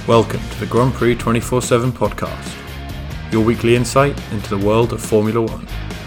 Welcome to the Grand Prix 24/7 podcast, your weekly insight into the world of Formula One.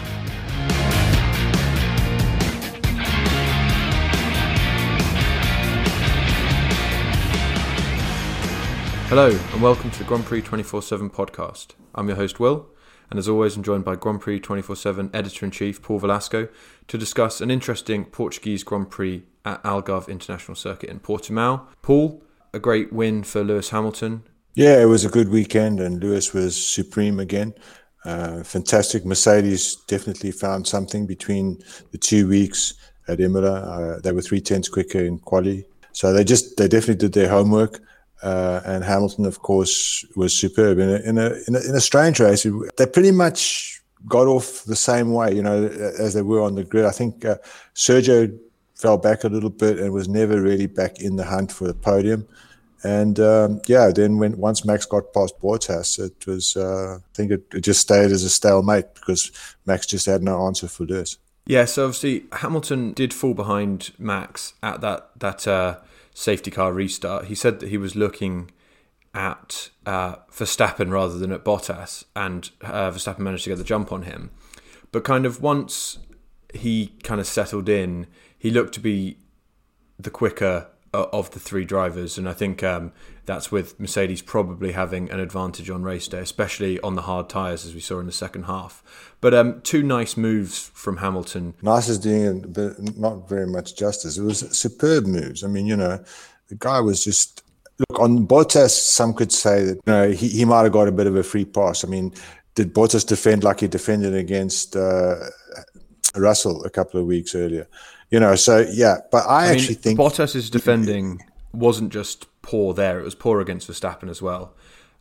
Hello and welcome to the Grand Prix 24/7 podcast. I'm your host Will, and as always I'm joined by Grand Prix 24/7 Editor-in-Chief Paul Velasco to discuss an interesting Portuguese Grand Prix at Algarve International Circuit in Portimao. Paul, a great win for Lewis Hamilton. Yeah, it was a good weekend and Lewis was supreme again. Fantastic. Mercedes definitely found something between the 2 weeks at Imola. They were 3/10 quicker in quali. So they definitely did their homework. And Hamilton, of course, was superb in a strange race. They pretty much got off the same way, as they were on the grid. I think Sergio fell back a little bit and was never really back in the hunt for the podium. And then once Max got past Bottas, it was I think it just stayed as a stalemate because Max just had no answer for Lewis. Yeah, so obviously Hamilton did fall behind Max at that safety car restart. He said that he was looking at Verstappen rather than at Bottas, and Verstappen managed to get the jump on him. But kind of once he kind of settled in, he looked to be the quicker of the three drivers, and I think that's with Mercedes probably having an advantage on race day, especially on the hard tyres as we saw in the second half. But two nice moves from Hamilton. Nice is doing it, but not very much justice. It was superb moves. I mean, the guy was just... Look, on Bottas, some could say that he might have got a bit of a free pass. I mean, did Bottas defend like he defended against Russell a couple of weeks earlier? So yeah, but I actually think Bottas's defending wasn't just poor there; it was poor against Verstappen as well.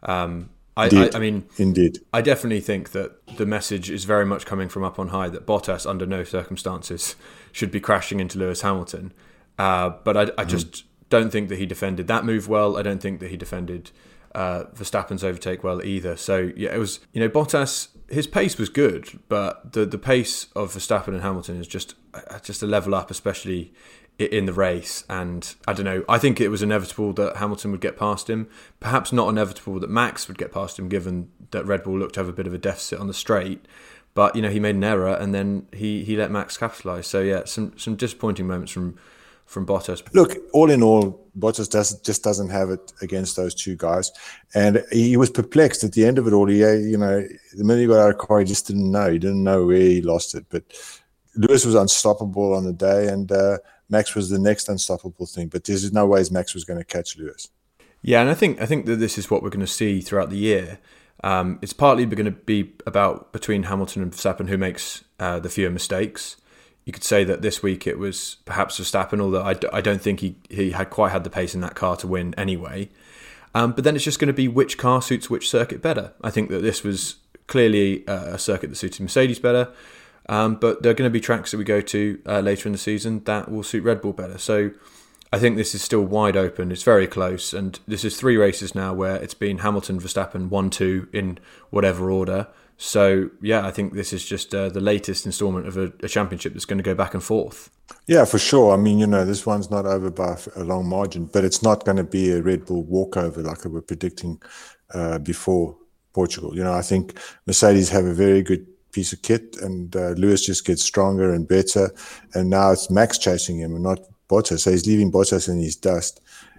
Indeed. I definitely think that the message is very much coming from up on high that Bottas, under no circumstances, should be crashing into Lewis Hamilton. But I just don't think that he defended that move well. I don't think that he defended Verstappen's overtake well either. So yeah, it was Bottas. His pace was good, but the pace of Verstappen and Hamilton is just a level up, especially in the race. And I don't know, I think it was inevitable that Hamilton would get past him. Perhaps not inevitable that Max would get past him, given that Red Bull looked to have a bit of a deficit on the straight. But he made an error and then he let Max capitalise. So yeah, some disappointing moments from Bottas. Look, all in all, Bottas just doesn't have it against those two guys. And he was perplexed at the end of it all. The minute he got out of the car, he just didn't know. He didn't know where he lost it. But Lewis was unstoppable on the day, and Max was the next unstoppable thing. But there's no ways Max was going to catch Lewis. Yeah, and I think that this is what we're going to see throughout the year. It's partly going to be about between Hamilton and Verstappen who makes the fewer mistakes. You could say that this week it was perhaps Verstappen, although I don't think he had quite had the pace in that car to win anyway. But then it's just going to be which car suits which circuit better. I think that this was clearly a circuit that suited Mercedes better, but there are going to be tracks that we go to later in the season that will suit Red Bull better. So I think this is still wide open. It's very close, and this is 3 races now where it's been Hamilton, Verstappen, 1-2 in whatever order. So, yeah, I think this is just the latest instalment of a championship that's going to go back and forth. Yeah, for sure. I mean, this one's not over by a long margin, but it's not going to be a Red Bull walkover like they were predicting before Portugal. I think Mercedes have a very good piece of kit, and Lewis just gets stronger and better. And now it's Max chasing him and not Bottas. So he's leaving Bottas in his dust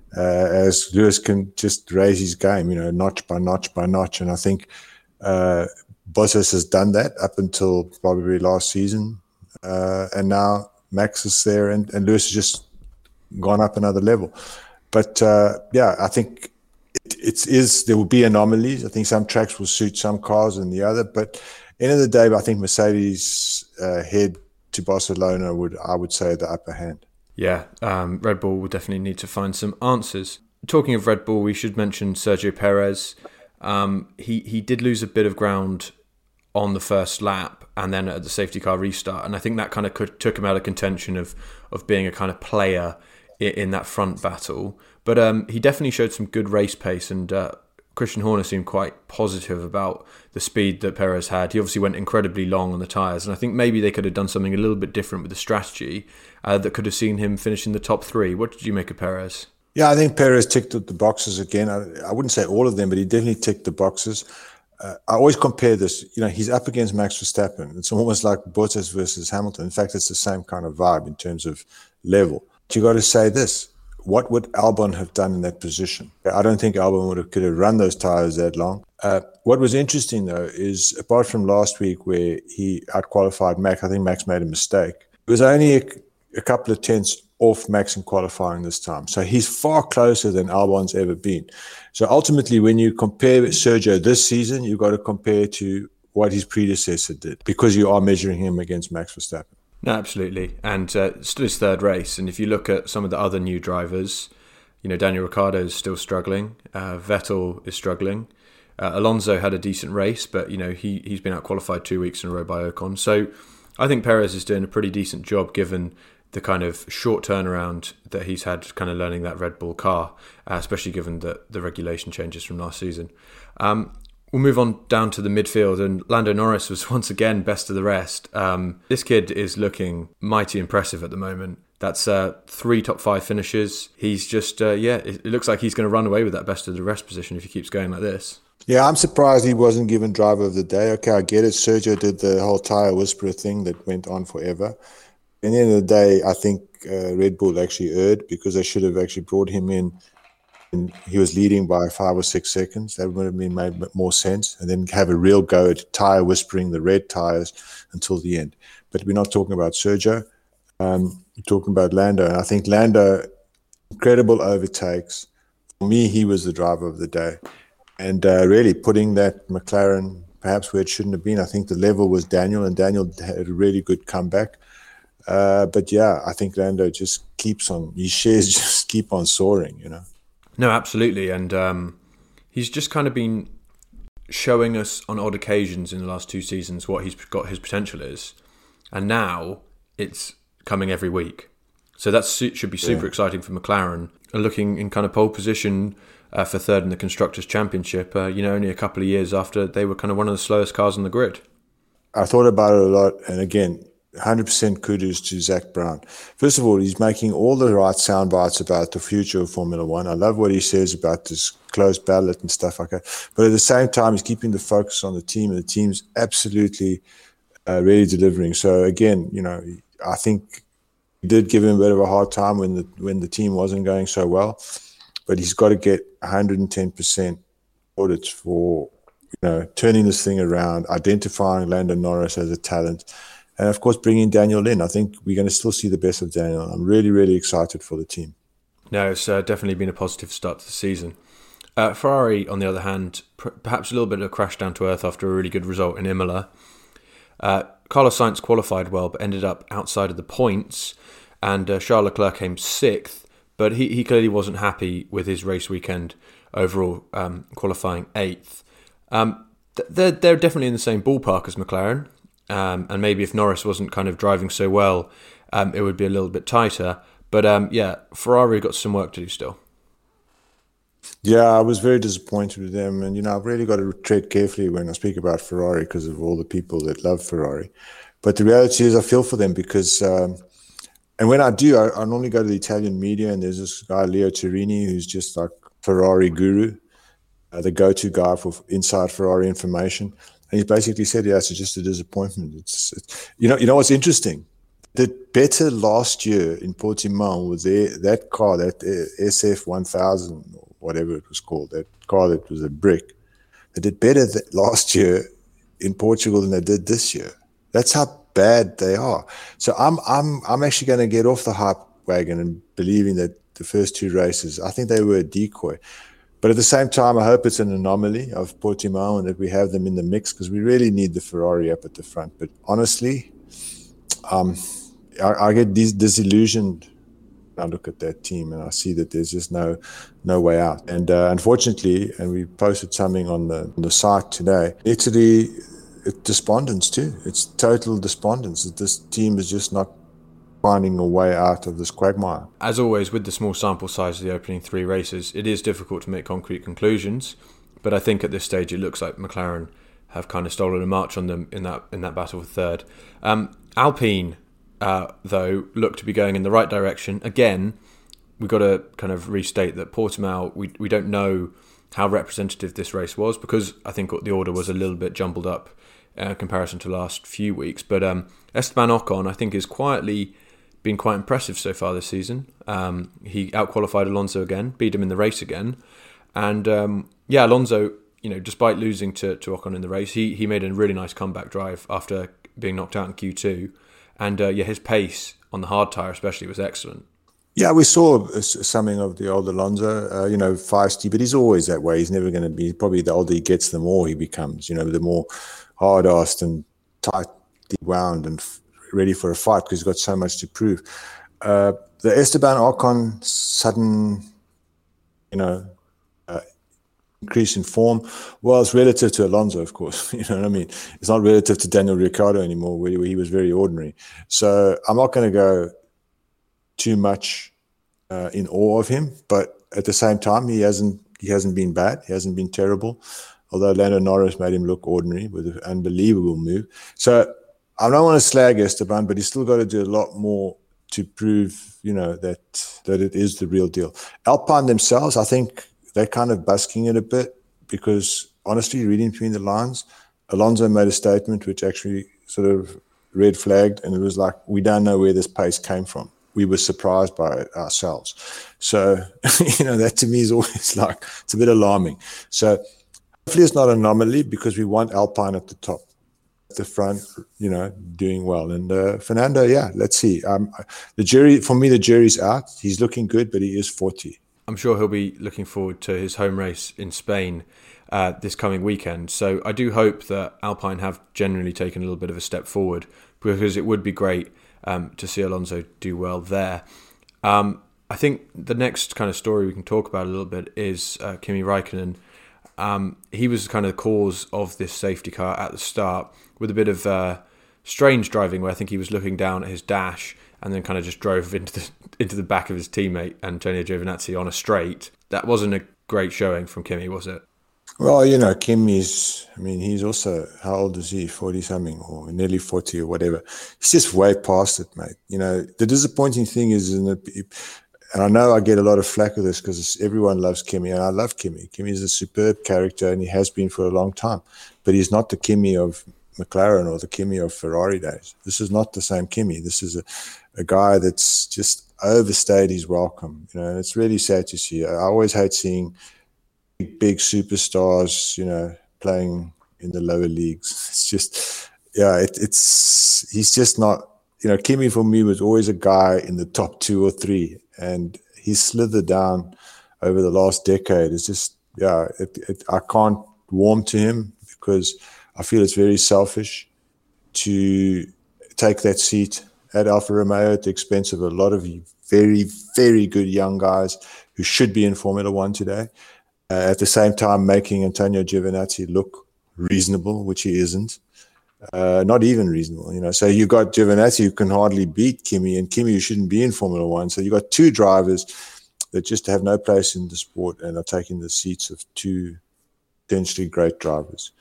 as Lewis can just raise his game, notch by notch by notch. And I think... Bottas has done that up until probably last season, and now Max is there, and Lewis has just gone up another level. But I think there will be anomalies. I think some tracks will suit some cars and the other. But end of the day, I think Mercedes head to Barcelona I would say the upper hand. Yeah, Red Bull will definitely need to find some answers. Talking of Red Bull, we should mention Sergio Perez. He did lose a bit of ground on the first lap and then at the safety car restart, and I think that kind of took him out of contention of being a kind of player in that front battle. But he definitely showed some good race pace, and Christian Horner seemed quite positive about the speed that Perez had. He obviously went incredibly long on the tyres, and I think maybe they could have done something a little bit different with the strategy that could have seen him finish in the top 3. What did you make of Perez? Yeah, I think Perez ticked the boxes again. I wouldn't say all of them, but he definitely ticked the boxes. I always compare this. He's up against Max Verstappen. It's almost like Bottas versus Hamilton. In fact, it's the same kind of vibe in terms of level. But you got to say this. What would Albon have done in that position? I don't think Albon could have run those tires that long. What was interesting, though, is apart from last week where he outqualified Max, I think Max made a mistake. It was only a couple of tenths off Max in qualifying this time. So he's far closer than Albon's ever been. So ultimately, when you compare Sergio this season, you've got to compare to what his predecessor did, because you are measuring him against Max Verstappen. No, absolutely. And still his third race. And if you look at some of the other new drivers, Daniel Ricciardo is still struggling. Vettel is struggling. Alonso had a decent race, but, he's been out-qualified 2 weeks in a row by Ocon. So I think Perez is doing a pretty decent job given the kind of short turnaround that he's had kind of learning that Red Bull car, especially given the regulation changes from last season. We'll move on down to the midfield, and Lando Norris was once again best of the rest. This kid is looking mighty impressive at the moment. That's 3 top 5 finishes. He's just, it looks like he's going to run away with that best of the rest position if he keeps going like this. Yeah, I'm surprised he wasn't given driver of the day. Okay, I get it. Sergio did the whole tyre whisperer thing that went on forever. At the end of the day, I think Red Bull actually erred, because they should have actually brought him in and he was leading by 5 or 6 seconds. That would have made more sense, and then have a real go at tyre whispering the red tyres until the end. But we're not talking about Sergio. We're talking about Lando. And I think Lando, incredible overtakes. For me, he was the driver of the day. And really putting that McLaren perhaps where it shouldn't have been. I think the level was Daniel, and Daniel had a really good comeback. But yeah, I think Lando just keeps on, his shares just keep on soaring, No, absolutely. And he's just kind of been showing us on odd occasions in the last 2 seasons what he's got his potential is. And now it's coming every week. So that should be super exciting for McLaren. Looking in kind of pole position for third in the Constructors' Championship, only a couple of years after they were kind of one of the slowest cars on the grid. I thought about it a lot, and again, 100% kudos to Zak Brown. First of all, he's making all the right sound bites about the future of Formula One. I love what he says about this closed ballot and stuff like that. But at the same time, he's keeping the focus on the team, and the team's absolutely really delivering. So again, I think he did give him a bit of a hard time when the team wasn't going so well. But he's got to get 110% audits for turning this thing around, identifying Lando Norris as a talent, and of course bringing Daniel in. I think we're going to still see the best of Daniel. I'm really, really excited for the team. No, it's definitely been a positive start to the season. Ferrari, on the other hand, perhaps a little bit of a crash down to earth after a really good result in Imola. Carlos Sainz qualified well, but ended up outside of the points, and Charles Leclerc came 6th. But he clearly wasn't happy with his race weekend overall, qualifying 8th. They're definitely in the same ballpark as McLaren, and maybe if Norris wasn't kind of driving so well, it would be a little bit tighter. But Ferrari got some work to do still. Yeah, I was very disappointed with them, and I've really got to tread carefully when I speak about Ferrari because of all the people that love Ferrari. But the reality is, I feel for them because. And when I do, I normally go to the Italian media, and there's this guy, Leo Turini, who's just like Ferrari guru, the go-to guy for inside Ferrari information. And he basically said, it's just a disappointment. It's you know what's interesting? Did better last year in Portimao with that car, that SF1000 or whatever it was called, that car that was a brick. They did better last year in Portugal than they did this year. That's how bad they are. So I'm actually going to get off the hype wagon and believing that the first 2 races, I think they were a decoy. But at the same time, I hope it's an anomaly of Portimao and that we have them in the mix, because we really need the Ferrari up at the front. But honestly, I get disillusioned when I look at that team and I see that there's just no way out. And unfortunately, and we posted something on the site today, Italy, it's despondence too. It's total despondence that this team is just not finding a way out of this quagmire. As always, with the small sample size of the opening 3 races, it is difficult to make concrete conclusions. But I think at this stage, it looks like McLaren have kind of stolen a march on them in that battle for third. Alpine, though, look to be going in the right direction. Again, we've got to kind of restate that Portimao, we don't know how representative this race was, because I think the order was a little bit jumbled up in comparison to the last few weeks. But Esteban Ocon, I think, is quietly been quite impressive so far this season. He outqualified Alonso again, beat him in the race again. And Alonso, despite losing to Ocon in the race, he made a really nice comeback drive after being knocked out in Q2. And his pace on the hard tyre especially was excellent. Yeah, we saw something of the old Alonso, feisty, but he's always that way. He's never going to be, probably the older he gets, the more he becomes, the more hard-assed and tightly wound and ready for a fight, because he's got so much to prove. The Esteban Ocon sudden, increase in form, well, it's relative to Alonso, of course. You know what I mean? It's not relative to Daniel Ricciardo anymore, where he was very ordinary. So I'm not going to go too much in awe of him, but at the same time, he hasn't been bad. He hasn't been terrible. Although Lando Norris made him look ordinary with an unbelievable move. So I don't want to slag Esteban, but he's still got to do a lot more to prove, that it is the real deal. Alpine themselves, I think they're kind of busking it a bit, because honestly, reading between the lines, Alonso made a statement which actually sort of red flagged, and it was like, we don't know where this pace came from. We were surprised by it ourselves. So, that to me is always like, it's a bit alarming. So hopefully it's not an anomaly, because we want Alpine at the top, at the front, doing well. And Fernando, let's see. The jury's out. He's looking good, but he is 40. I'm sure he'll be looking forward to his home race in Spain this coming weekend. So I do hope that Alpine have generally taken a little bit of a step forward, because it would be great to see Alonso do well there. I think the next kind of story we can talk about a little bit is Kimi Räikkönen. He was kind of the cause of this safety car at the start, with a bit of strange driving, where I think he was looking down at his dash and then kind of just drove into the back of his teammate Antonio Giovinazzi on a straight. That wasn't a great showing from Kimi, was it? Well, Kimi's, he's also, how old is he? 40-something or nearly 40 or whatever. He's just way past it, mate. The disappointing thing is, and I know I get a lot of flack with this, because everyone loves Kimi, and I love Kimi. Kimi is a superb character, and he has been for a long time. But he's not the Kimi of McLaren or the Kimi of Ferrari days. This is not the same Kimi. This is a guy that's just overstayed his welcome. And it's really sad to see. I always hate seeing big superstars, playing in the lower leagues. It's just, he's just not, Kimi for me was always a guy in the top 2 or 3, and he's slithered down over the last decade. It's just, I can't warm to him, because I feel it's very selfish to take that seat at Alfa Romeo at the expense of a lot of very, very good young guys who should be in Formula One today. At the same time, making Antonio Giovinazzi look reasonable, which he isn't. Not even reasonable, So you got Giovinazzi, who can hardly beat Kimi, and Kimi, who shouldn't be in Formula One. So you got 2 drivers that just have no place in the sport and are taking the seats of 2 potentially great drivers.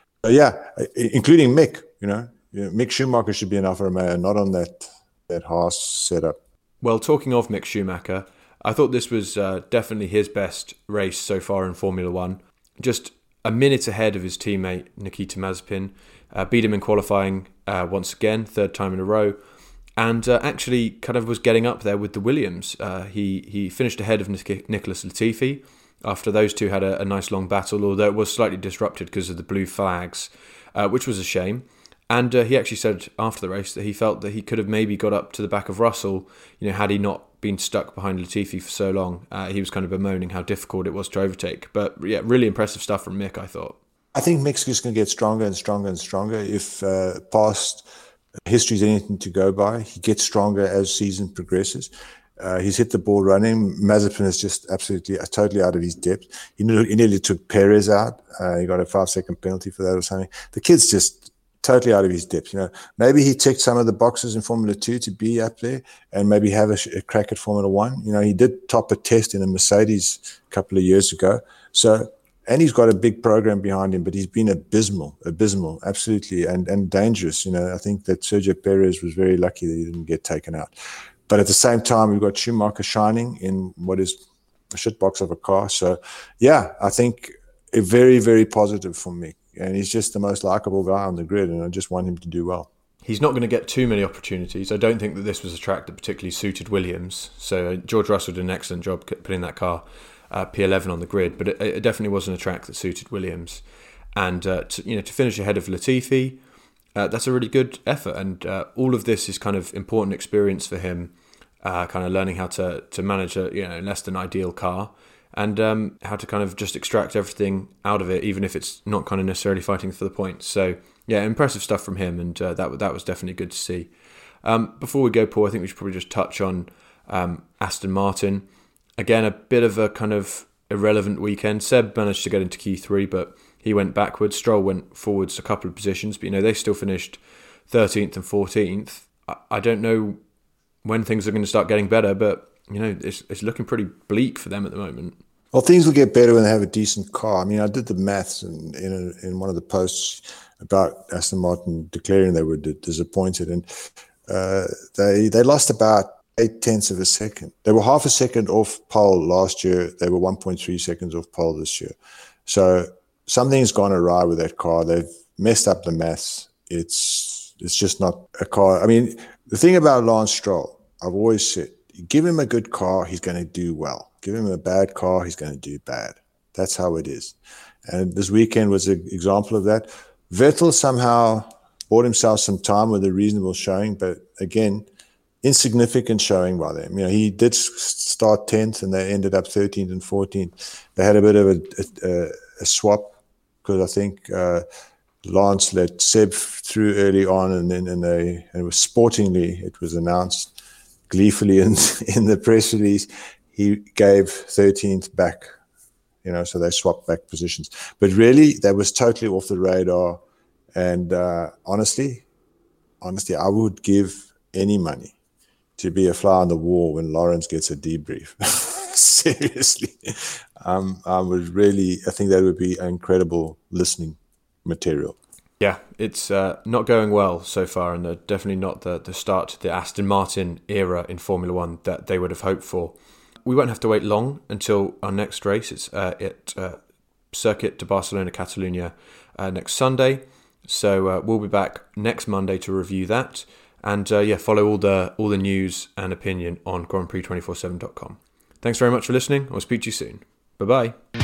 Including Mick, Mick Schumacher should be in Alfa Romeo, not on that Haas setup. Well, talking of Mick Schumacher, I thought this was definitely his best race so far in Formula One. Just a minute ahead of his teammate Nikita Mazepin. Beat him in qualifying once again, 3rd time in a row. And actually kind of was getting up there with the Williams. He finished ahead of Nicholas Latifi after those two had a nice long battle, although it was slightly disrupted because of the blue flags, which was a shame. And he actually said after the race that he felt that he could have maybe got up to the back of Russell, had he not been stuck behind Latifi for so long. He was kind of bemoaning how difficult it was to overtake. But really impressive stuff from Mick, I thought. I think Mick's just going to get stronger and stronger and stronger. If past history is anything to go by, he gets stronger as season progresses. He's hit the ball running. Mazepin is just absolutely, totally out of his depth. He nearly took Perez out. He got a 5-second penalty for that or something. The kid's just totally out of his depth. Maybe he ticked some of the boxes in Formula 2 to be up there and maybe have a crack at Formula 1. He did top a test in a Mercedes a couple of years ago. And he's got a big program behind him, but he's been abysmal, absolutely, and dangerous. I think that Sergio Perez was very lucky that he didn't get taken out. But at the same time, we've got Schumacher shining in what is a shitbox of a car. So, yeah, I think a very, very positive for me. And he's just the most likable guy on the grid, and I just want him to do well. He's not going to get too many opportunities. I don't think that this was a track that particularly suited Williams. So George Russell did an excellent job putting that car P11 on the grid, but it definitely wasn't a track that suited Williams. And to finish ahead of Latifi, that's a really good effort. And all of this is kind of important experience for him, kind of learning how to manage a less than ideal car, and how to kind of just extract everything out of it, even if it's not kind of necessarily fighting for the points. So yeah, impressive stuff from him, and that was definitely good to see. Before we go, Paul, I think we should probably just touch on Aston Martin. Again, a bit of a kind of irrelevant weekend. Seb managed to get into Q3, but he went backwards. Stroll went forwards a couple of positions, but they still finished 13th and 14th. I don't know when things are going to start getting better, but it's looking pretty bleak for them at the moment. Well, things will get better when they have a decent car. I mean, I did the maths in one of the posts about Aston Martin declaring they were disappointed, and they lost about 0.8 of a second. They were half a second off pole last year. They were 1.3 seconds off pole this year. So something's gone awry with that car. They've messed up the maths. It's just not a car. I mean, the thing about Lance Stroll, I've always said, you give him a good car, he's going to do well. Give him a bad car, he's going to do bad. That's how it is. And this weekend was an example of that. Vettel somehow bought himself some time with a reasonable showing, but again, insignificant showing by them. He did start 10th and they ended up 13th and 14th. They had a bit of a swap because I think Lance let Seb through early on, and it was sportingly, it was announced gleefully in the press release, he gave 13th back, so they swapped back positions. But really, that was totally off the radar. And honestly, I would give any money to be a fly on the wall when Lawrence gets a debrief. Seriously. I think that would be incredible listening material. Yeah, it's not going well so far, and definitely not the start to the Aston Martin era in Formula One that they would have hoped for. We won't have to wait long until our next race. It's at Circuit de Barcelona, Catalunya next Sunday. So we'll be back next Monday to review that. And follow all the news and opinion on GrandPrix247.com. Thanks very much for listening. I'll speak to you soon. Bye-bye.